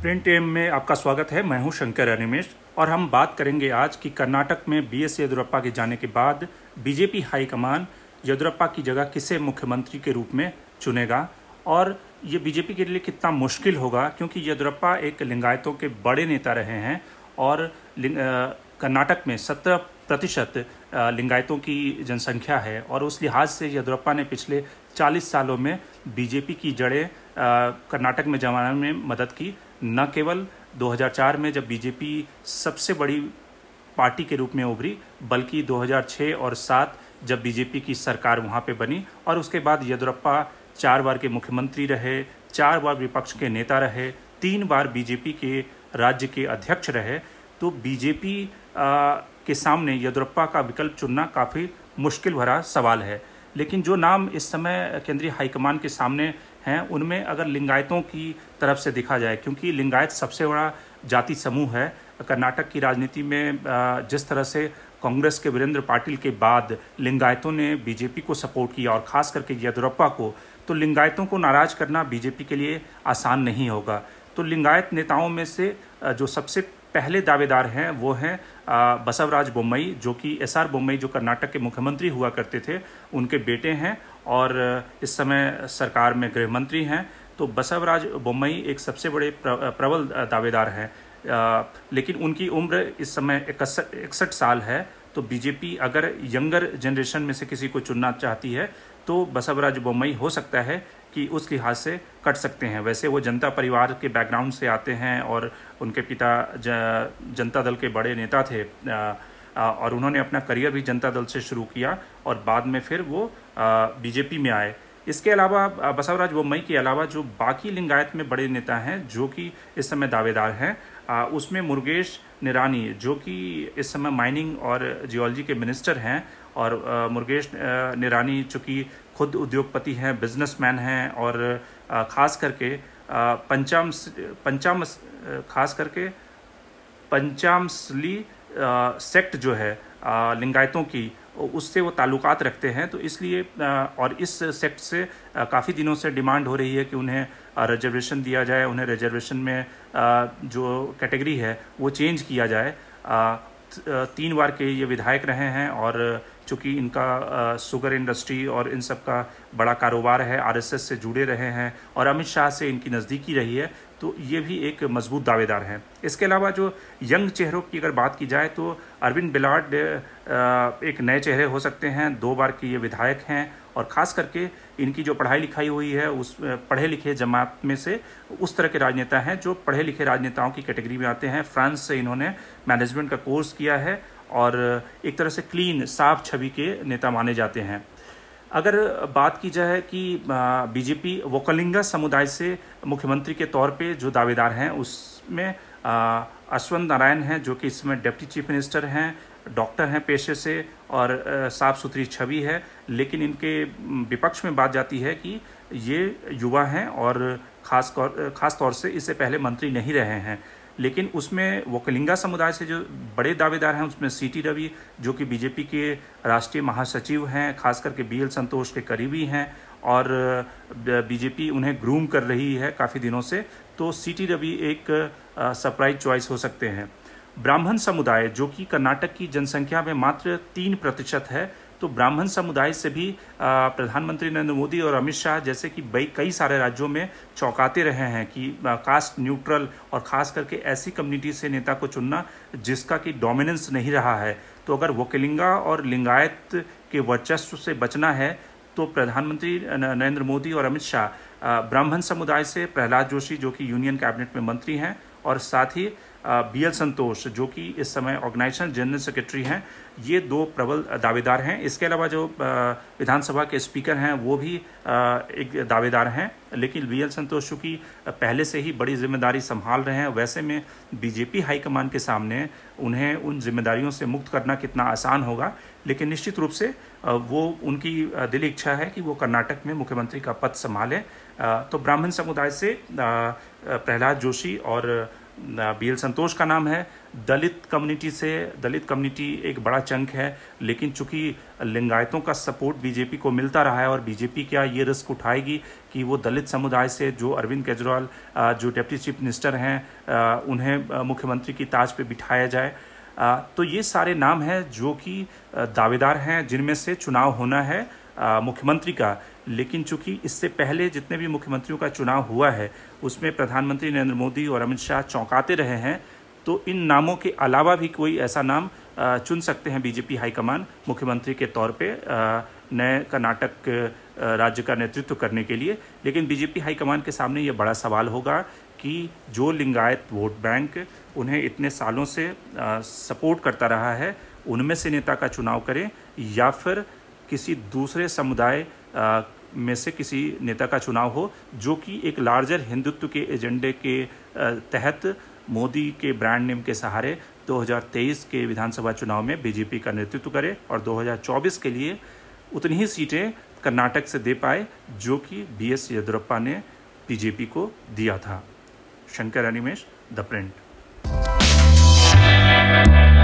Print टेम में आपका स्वागत है। मैं हूं शंकर अनिमेश और हम बात करेंगे आज कि कर्नाटक में बीएस येदियुरप्पा के जाने के बाद बीजेपी हाईकमान येदियुरप्पा की जगह किसे मुख्यमंत्री के रूप में चुनेगा और ये बीजेपी के लिए कितना मुश्किल होगा, क्योंकि येदियुरप्पा एक लिंगायतों के बड़े नेता रहे हैं और कर्नाटक में 70% लिंगायतों की जनसंख्या है और उस लिहाज से येदियुरप्पा ने पिछले 40 सालों में बीजेपी की जड़ें कर्नाटक में जमाने में मदद की। न केवल 2004 में जब बीजेपी सबसे बड़ी पार्टी के रूप में उभरी, बल्कि 2006 और 2007 जब बीजेपी की सरकार वहाँ पे बनी और उसके बाद येदियुरप्पा 4 बार के मुख्यमंत्री रहे, 4 बार विपक्ष के नेता रहे, 3 बार बीजेपी के राज्य के अध्यक्ष रहे। तो बीजेपी के सामने येदियुरप्पा का विकल्प चुनना काफ़ी मुश्किल भरा सवाल है। लेकिन जो नाम इस समय केंद्रीय हाईकमान के सामने हैं, उनमें अगर लिंगायतों की तरफ से देखा जाए, क्योंकि लिंगायत सबसे बड़ा जाति समूह है कर्नाटक की राजनीति में। जिस तरह से कांग्रेस के वीरेंद्र पाटिल के बाद लिंगायतों ने बीजेपी को सपोर्ट किया और ख़ास करके येदियुरप्पा को, तो लिंगायतों को नाराज़ करना बीजेपी के लिए आसान नहीं होगा। तो लिंगायत नेताओं में से जो सबसे पहले दावेदार हैं वो हैं बसवराज बोम्मई, जो कि एसआर बोम्मई जो कर्नाटक के मुख्यमंत्री हुआ करते थे, उनके बेटे हैं और इस समय सरकार में गृह मंत्री हैं। तो बसवराज बोम्मई एक सबसे बड़े प्रबल दावेदार हैं, लेकिन उनकी उम्र इस समय 61 साल है। तो बीजेपी अगर यंगर जनरेशन में से किसी को चुनना चाहती है तो बसवराज बोम्मई हो सकता है कि उस लिहाज से कट सकते हैं। वैसे वो जनता परिवार के बैकग्राउंड से आते हैं और उनके पिता जनता दल के बड़े नेता थे और उन्होंने अपना करियर भी जनता दल से शुरू किया और बाद में फिर वो बीजेपी में आए। इसके अलावा बसवराज बोम्मई के अलावा जो बाकी लिंगायत में बड़े नेता हैं जो कि इस समय दावेदार हैं, उसमें मुरुगेश निरानी, जो कि इस समय माइनिंग और जियोलॉजी के मिनिस्टर हैं, और मुरुगेश निरानी चूँकि खुद उद्योगपति हैं, बिजनेसमैन हैं और ख़ास करके पंचामसली सेक्ट जो है लिंगायतों की, उससे वो ताल्लुकात रखते हैं। तो इसलिए और इस सेक्ट से काफ़ी दिनों से डिमांड हो रही है कि उन्हें रिजर्वेशन दिया जाए, उन्हें रिजर्वेशन में जो कैटेगरी है वो चेंज किया जाए। 3 बार के ये विधायक रहे हैं और चूँकि इनका शुगर इंडस्ट्री और इन सब का बड़ा कारोबार है, आरएसएस से जुड़े रहे हैं और अमित शाह से इनकी नज़दीकी रही है, तो ये भी एक मजबूत दावेदार हैं। इसके अलावा जो यंग चेहरों की अगर बात की जाए तो अरविंद बिलाड एक नए चेहरे हो सकते हैं। 2 बार के ये विधायक हैं और ख़ास करके इनकी जो पढ़ाई लिखाई हुई है उस पढ़े लिखे जमात में से उस तरह के राजनेता हैं जो पढ़े लिखे राजनेताओं की कैटेगरी में आते हैं। फ्रांस से इन्होंने मैनेजमेंट का कोर्स किया है और एक तरह से क्लीन साफ छवि के नेता माने जाते हैं। अगर बात की जाए कि बीजेपी वोकलिंगा समुदाय से मुख्यमंत्री के तौर पे जो दावेदार हैं, उसमें अश्वंत नारायण हैं जो कि इसमें डिप्टी चीफ मिनिस्टर हैं, डॉक्टर हैं पेशे से और साफ़ सुथरी छवि है। लेकिन इनके विपक्ष में बात जाती है कि ये युवा हैं और ख़ास तौर से इससे पहले मंत्री नहीं रहे हैं। लेकिन उसमें वोकलिंगा समुदाय से जो बड़े दावेदार हैं उसमें सीटी रवि, जो कि बीजेपी के राष्ट्रीय महासचिव हैं, खास करके बीएल संतोष के करीबी हैं और बीजेपी उन्हें ग्रूम कर रही है काफ़ी दिनों से। तो सीटी रवि एक सरप्राइज चॉइस हो सकते हैं। ब्राह्मण समुदाय, जो कि कर्नाटक की जनसंख्या में मात्र 3% है, तो ब्राह्मण समुदाय से भी प्रधानमंत्री नरेंद्र मोदी और अमित शाह जैसे कि कई सारे राज्यों में चौंकाते रहे हैं कि कास्ट न्यूट्रल और ख़ास करके ऐसी कम्युनिटी से नेता को चुनना जिसका कि डोमिनेंस नहीं रहा है। तो अगर वोकलिंगा और लिंगायत के वर्चस्व से बचना है तो प्रधानमंत्री नरेंद्र मोदी और अमित शाह ब्राह्मण समुदाय से प्रहलाद जोशी, जो कि यूनियन कैबिनेट में मंत्री हैं, और साथ ही बीएल संतोष, जो कि इस समय ऑर्गेनाइजेशन जनरल सेक्रेटरी हैं, ये 2 प्रबल दावेदार हैं। इसके अलावा जो विधानसभा के स्पीकर हैं वो भी एक दावेदार हैं। लेकिन बीएल संतोष चूँकि पहले से ही बड़ी जिम्मेदारी संभाल रहे हैं, वैसे में बीजेपी हाईकमान के सामने उन्हें उन जिम्मेदारियों से मुक्त करना कितना आसान होगा। लेकिन निश्चित रूप से वो उनकी दिली इच्छा है कि वो कर्नाटक में मुख्यमंत्री का पद संभालें। तो ब्राह्मण समुदाय से प्रहलाद जोशी और BL संतोष का नाम है। दलित कम्युनिटी एक बड़ा चंक है, लेकिन चूंकि लिंगायतों का सपोर्ट बीजेपी को मिलता रहा है और बीजेपी क्या ये रिस्क उठाएगी कि वो दलित समुदाय से जो अरविंद केजरीवाल जो डिप्टी चीफ मिनिस्टर हैं उन्हें मुख्यमंत्री की ताज पे बिठाया जाए। तो ये सारे नाम हैं जो कि दावेदार हैं, जिनमें से चुनाव होना है मुख्यमंत्री का। लेकिन चूंकि इससे पहले जितने भी मुख्यमंत्रियों का चुनाव हुआ है उसमें प्रधानमंत्री नरेंद्र मोदी और अमित शाह चौंकाते रहे हैं, तो इन नामों के अलावा भी कोई ऐसा नाम चुन सकते हैं बीजेपी हाईकमान मुख्यमंत्री के तौर पे नए कर्नाटक राज्य का नेतृत्व करने के लिए। लेकिन बीजेपी हाईकमान के सामने ये बड़ा सवाल होगा कि जो लिंगायत वोट बैंक उन्हें इतने सालों से सपोर्ट करता रहा है, उनमें से नेता का चुनाव करें या फिर किसी दूसरे समुदाय में से किसी नेता का चुनाव हो जो कि एक लार्जर हिंदुत्व के एजेंडे के तहत मोदी के ब्रांड नेम के सहारे 2023 के विधानसभा चुनाव में बीजेपी का नेतृत्व करे और 2024 के लिए उतनी ही सीटें कर्नाटक से दे पाए जो कि BS येदियुरप्पा ने बीजेपी को दिया था। Shankar Animesh, the print.